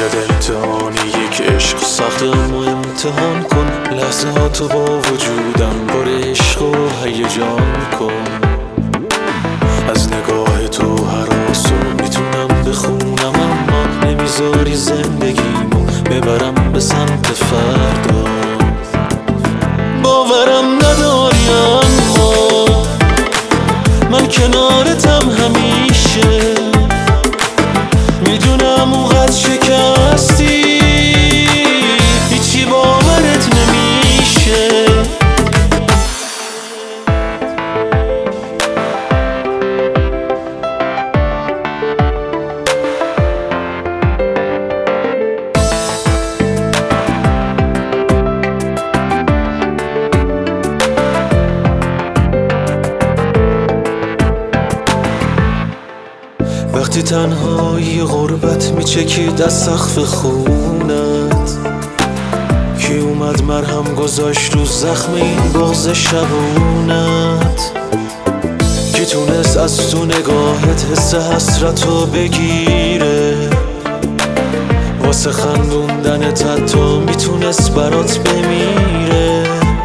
شاید امتحان یک عشق سخت، اما امتحان کن لحظاتو با وجودم پر عشق و هیجان کن. از نگاه تو هراسو میتونم بخونم، اما نمیذاری زندگیمو ببرم به سمت فردا. باورم نداری اما من کنارتم همیشه، میدونم اونقدر شکستی هیچی باورت نمیشه. وقتی تنهایی غربت میچکید از سقف خونت، کی اومد مرهم گذاشت رو زخم این بغض شبونت؟ کی تونست از تو نگاهت حس حسرتو بگیره؟ واسه خندوندنت حتی میتونست برات بمیره.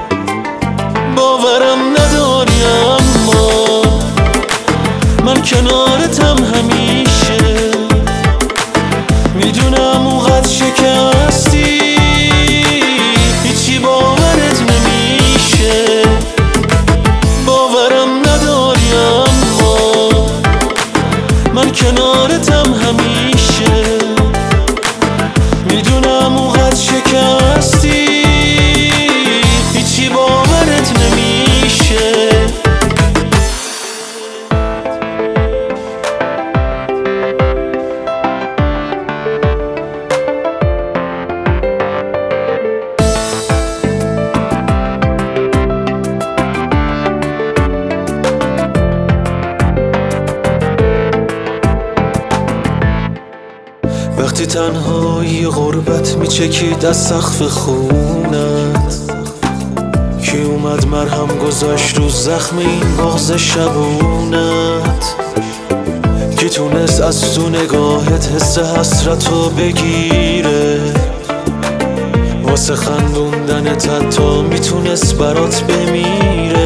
باورم نداری اما من کنارتم همیشه، میدونم اونقدر شکستی هیچی باورت نمیشه. باورم نداری اما من کنارتم همیشه، میدونم اونقدر شکستی هیچی باورت نمیشه. وقتی تنهایی غربت میچکید از سقف خونت، کی اومد مرهم گذاشت رو زخم این بغض شبونت؟ کی تونست از تو نگاهت حس حسرتو بگیره؟ واسه خندوندنت حتی میتونست برات بمیره.